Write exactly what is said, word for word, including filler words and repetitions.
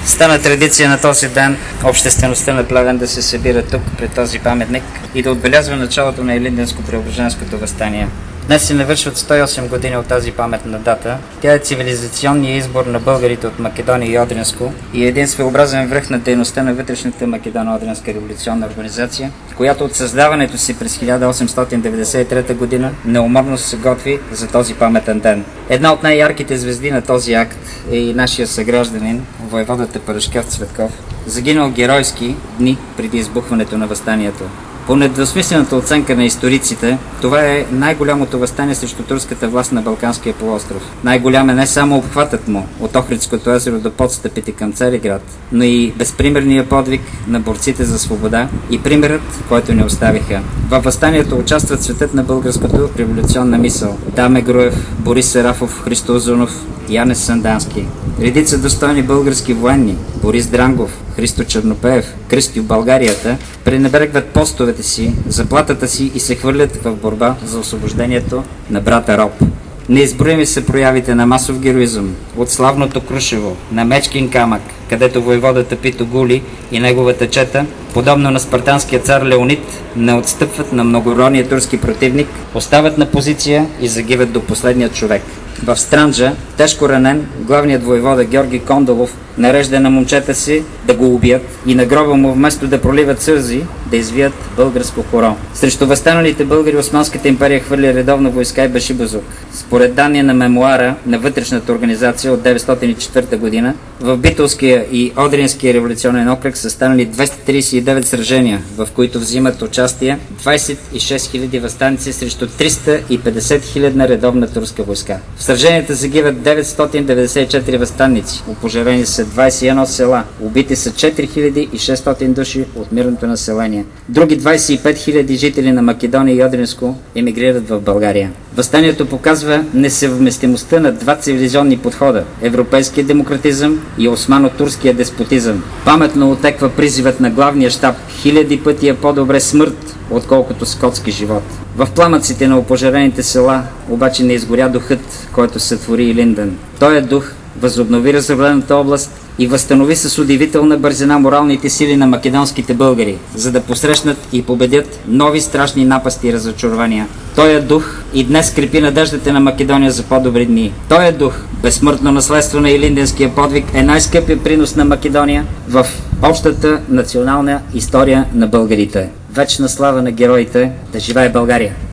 Стана традиция на този ден обществеността на Плевен да се събира тук, пред този паметник и да отбелязва началото на Илинденско-Преображенското въстание. Днес се навършват сто и осем години от тази паметна дата. Тя е цивилизационният избор на българите от Македония и Одринско и е един своеобразен връх на дейността на вътрешната Македоно-Одринска революционна организация, която от създаването си през хиляда осемстотин деветдесет и трета година неуморно се готви за този паметен ден. Една от най-ярките звезди на този акт е и нашия съгражданин, войводата Парашкев Цветков, загинал геройски дни преди избухването на въстанието. По недвусмислената оценка на историците, това е най-голямото въстание срещу турската власт на Балканския полуостров. Най-голям е не само обхватът му от Охридското езеро до подстъпите към Цариград, но и безпримерният подвиг на борците за свобода и примерът, който не оставиха. Във въстанието участват светът на българското революционна мисъл: Даме Груев, Борис Сарафов, Христо Узунов, Янес Сандански. Редица достойни български военни: Борис Дрангов, Христо Чернопеев, Кръстю Българията, пренебрегват постовете си, заплатата си и се хвърлят в борба за освобождението на брата роб. Неизброими са проявите на масов героизъм, от славното Крушево, на Мечкин камък, където войводата Пито Гули и неговата чета, подобно на спартанския цар Леонид, не отстъпват на многобройния турски противник, остават на позиция и загиват до последния човек. В Странджа, тежко ранен, главният войвода Георги Кондолов нарежда на момчета си да го убият и на гроба му вместо да проливат сълзи, да извият българско хоро. Срещу възстаналите българи Османската империя хвърли редовно войска и башибазук. Според данни на мемуара на вътрешната организация от деветстотин и четвърта година, в Битолския и Одринския революционен окръг са станали двеста тридесет и девет сражения, в които взимат участие двадесет и шест хиляди въстаници срещу триста и петдесет хилядна редовна турска войска. В сраженията загиват деветстотин деветдесет и четири въстаници, опожарени са двадесет и едно села, убити са четири хиляди и шестстотин души от мирното население. Други двадесет и пет хиляди жители на Македония и Одринско емигрират в България. Въстанието показва несъвместимостта на два цивилизационни подхода – европейския демократизъм и османо-турския деспотизъм. Паметно отеква призивът на главния щаб: хиляди пъти е по-добре смърт, отколкото скотски живот. В пламъците на опожарените села обаче не изгоря духът, който сътвори Илинден. Той е дух възобнови разраблената област и възстанови с удивителна бързина моралните сили на македонските българи, за да посрещнат и победят нови страшни напасти и разочарования. Той е дух и днес скрепи надеждата на Македония за по-добри дни. Той е дух, безсмъртно наследство на Илинденския подвиг, е най-скъпият принос на Македония в общата национална история на българите. Вечна слава на героите! Да живее България!